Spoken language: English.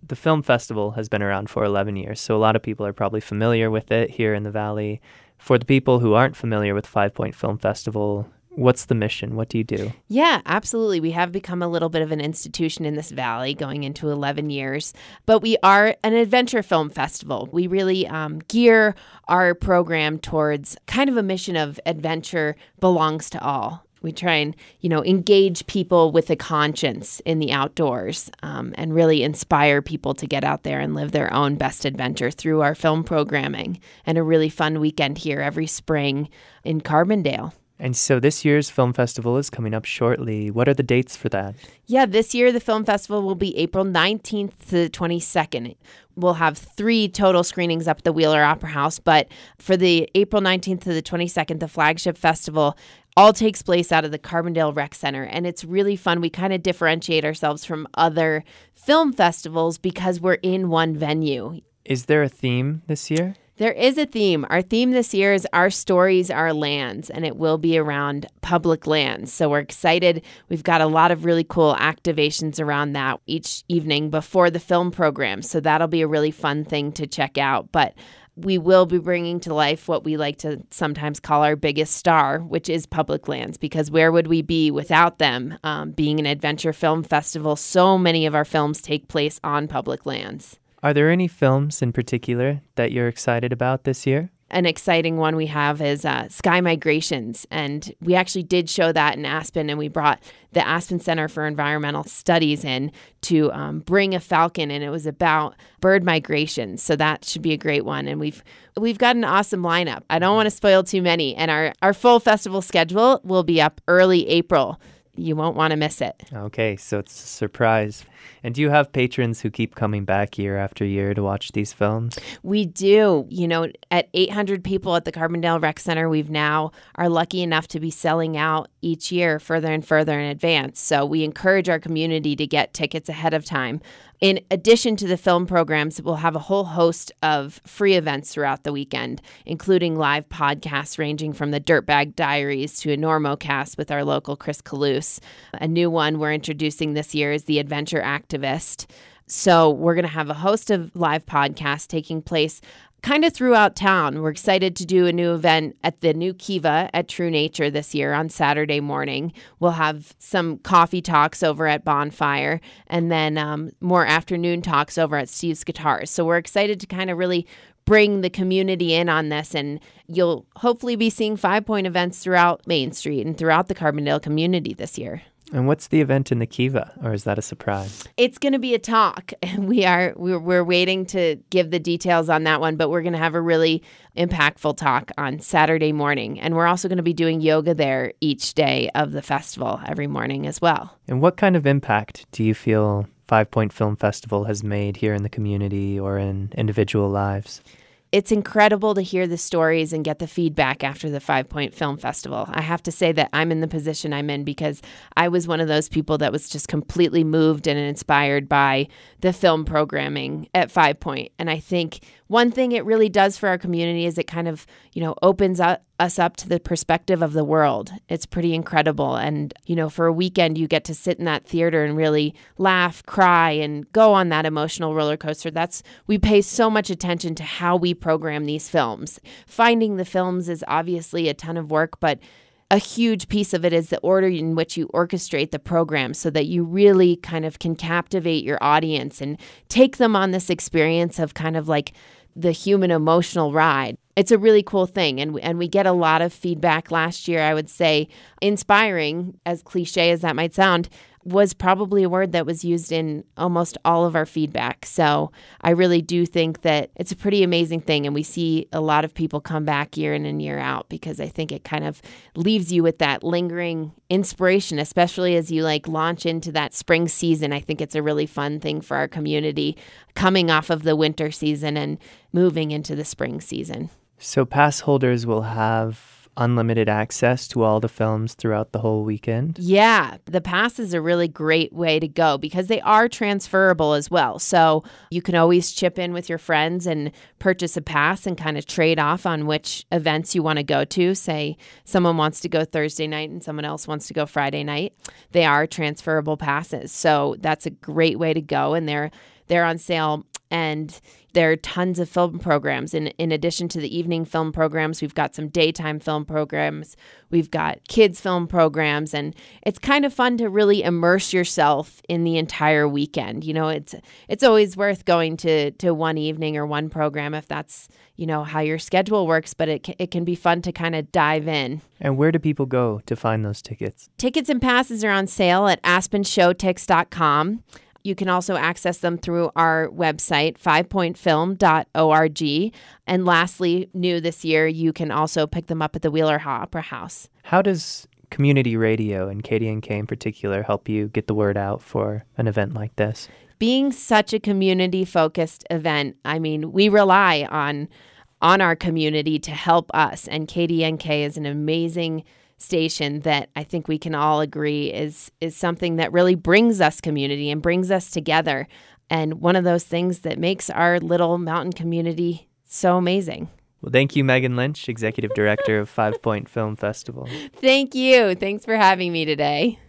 The film festival has been around for 11 years, so a lot of people are probably familiar with it here in the Valley. For the people who aren't familiar with Five Point Film Festival, what's the mission? What do you do? Yeah, absolutely. We have become a little bit of an institution in this valley going into 11 years, but we are an adventure film festival. We really gear our program towards kind of a mission of adventure belongs to all. We try and, engage people with a conscience in the outdoors and really inspire people to get out there and live their own best adventure through our film programming and a really fun weekend here every spring in Carbondale. And so this year's film festival is coming up shortly. What are the dates for that? Yeah, this year the film festival will be April 19th to the 22nd. We'll have 3 total screenings up at the Wheeler Opera House, but for the April 19th to the 22nd, the flagship festival all takes place out of the Carbondale Rec Center, and it's really fun. We kind of differentiate ourselves from other film festivals because we're in one venue. Is there a theme this year? There is a theme. Our theme this year is Our Stories, Our Lands, and it will be around public lands. So we're excited. We've got a lot of really cool activations around that each evening before the film program. So that'll be a really fun thing to check out. But we will be bringing to life what we like to sometimes call our biggest star, which is public lands, because where would we be without them? Being an adventure film festival, so many of our films take place on public lands. Are there any films in particular that you're excited about this year? An exciting one we have is Sky Migrations, and we actually did show that in Aspen, and we brought the Aspen Center for Environmental Studies in to bring a falcon, and it was about bird migration, so that should be a great one. And we've got an awesome lineup. I don't want to spoil too many, and our full festival schedule will be up early April. You won't want to miss it. Okay, so it's a surprise. And do you have patrons who keep coming back year after year to watch these films? We do. At 800 people at the Carbondale Rec Center, we've now are lucky enough to be selling out each year further and further in advance. So we encourage our community to get tickets ahead of time. In addition to the film programs, we'll have a whole host of free events throughout the weekend, including live podcasts ranging from the Dirtbag Diaries to a Normocast with our local Chris Kalous. A new one we're introducing this year is The Adventure Activist. So we're going to have a host of live podcasts taking place kind of throughout town. We're excited to do a new event at the new Kiva at True Nature this year on Saturday morning. We'll have some coffee talks over at Bonfire and then more afternoon talks over at Steve's Guitars. So we're excited to kind of really bring the community in on this, and you'll hopefully be seeing 5 Point events throughout Main Street and throughout the Carbondale community this year. And what's the event in the Kiva, or is that a surprise? It's going to be a talk. We're waiting to give the details on that one, but we're going to have a really impactful talk on Saturday morning. And we're also going to be doing yoga there each day of the festival every morning as well. And what kind of impact do you feel 5 Point Film Festival has made here in the community or in individual lives? It's incredible to hear the stories and get the feedback after the 5 Point Film Festival. I have to say that I'm in the position I'm in because I was one of those people that was just completely moved and inspired by the film programming at 5 Point. And I think one thing it really does for our community is it kind of, opens us up to the perspective of the world. It's pretty incredible. And, for a weekend, you get to sit in that theater and really laugh, cry, and go on that emotional roller coaster. We pay so much attention to how we program these films. Finding the films is obviously a ton of work, but a huge piece of it is the order in which you orchestrate the program so that you really kind of can captivate your audience and take them on this experience of kind of like the human emotional ride. It's a really cool thing, and we get a lot of feedback last year. I would say inspiring, as cliche as that might sound, was probably a word that was used in almost all of our feedback. So I really do think that it's a pretty amazing thing, and we see a lot of people come back year in and year out because I think it kind of leaves you with that lingering inspiration, especially as you launch into that spring season. I think it's a really fun thing for our community coming off of the winter season and moving into the spring season. So pass holders will have unlimited access to all the films throughout the whole weekend? Yeah, the pass is a really great way to go because they are transferable as well. So you can always chip in with your friends and purchase a pass and kind of trade off on which events you want to go to. Say someone wants to go Thursday night and someone else wants to go Friday night. They are transferable passes. So that's a great way to go. And They're on sale, and there are tons of film programs. In addition to the evening film programs, we've got some daytime film programs. We've got kids film programs, and it's kind of fun to really immerse yourself in the entire weekend. You know, it's always worth going to one evening or one program if that's, you know, how your schedule works, but it can be fun to kind of dive in. And where do people go to find those tickets? Tickets and passes are on sale at aspenshowtix.com. You can also access them through our website, fivepointfilm.org. And lastly, new this year, you can also pick them up at the Wheeler Opera House. How does community radio and KDNK in particular help you get the word out for an event like this? Being such a community-focused event, I mean, we rely on our community to help us. And KDNK is an amazing station that I think we can all agree is something that really brings us community and brings us together. And one of those things that makes our little mountain community so amazing. Well, thank you, Megan Lynch, Executive Director of 5 Point Film Festival. Thank you. Thanks for having me today.